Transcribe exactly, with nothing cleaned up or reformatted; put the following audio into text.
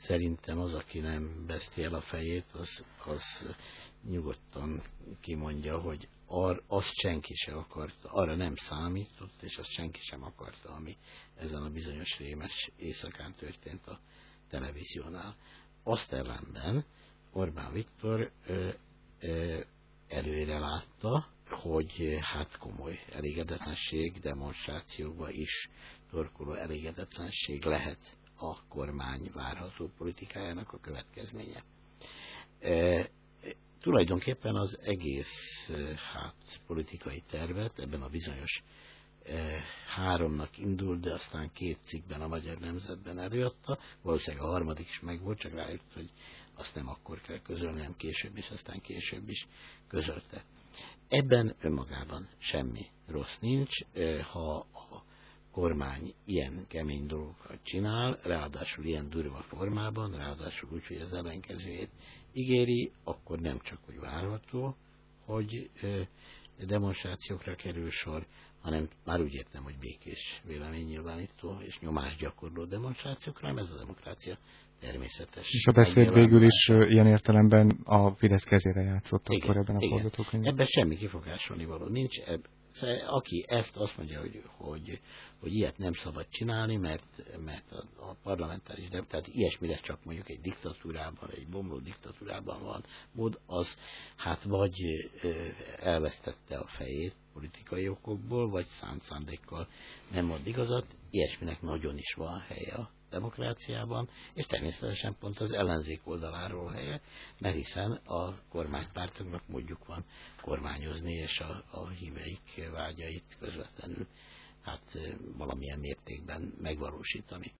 szerintem az, aki nem veszti el a fejét, az, az nyugodtan kimondja, hogy ar, azt senki sem akarta, arra nem számított, és azt senki sem akarta, ami ezen a bizonyos rémes éjszakán történt a televíziónál. Azt ellenben Orbán Viktor ö, ö, előre látta, hogy hát komoly elégedetlenség, demonstrációkba is torkoló elégedetlenség lehet a kormány várható politikájának a következménye. E, tulajdonképpen az egész hát, politikai tervet ebben a bizonyos e, háromnak indult, de aztán két cikkben a Magyar Nemzetben előadta, valószínűleg a harmadik is megvolt, csak rájött, hogy azt nem akkor kell közölni, hanem később is, aztán később is közölte. Ebben önmagában semmi rossz nincs, ha a kormány ilyen kemény dolgokat csinál, ráadásul ilyen durva formában, ráadásul úgy, hogy az ellenkezőjét ígéri, akkor nem csak hogy várható, hogy demonstrációkra kerül sor, hanem már úgy értem, hogy békés véleménynyilvánító és nyomásgyakorló demonstrációkra, hanem ez a demokrácia természetes. És a beszéd végül is ilyen értelemben a Fidesz kezére játszott igen, akkor ebben a forgatókönyvben. Ebben semmi kifogásolni való nincs. Ebb, aki ezt azt mondja, hogy, hogy, hogy ilyet nem szabad csinálni, mert, mert a, a parlamentáris, tehát ilyesmire csak mondjuk egy diktatúrában, egy bomló diktatúrában van mód, az hát vagy elvesztette a fejét politikai okokból, vagy szánt szándékkal nem mond igazat, ilyesminek nagyon is van helye a demokráciában, és természetesen pont az ellenzék oldaláról helye, mert hiszen a kormánypártoknak módjuk van kormányozni, és a, a híveik vágyait közvetlenül hát valamilyen mértékben megvalósítani.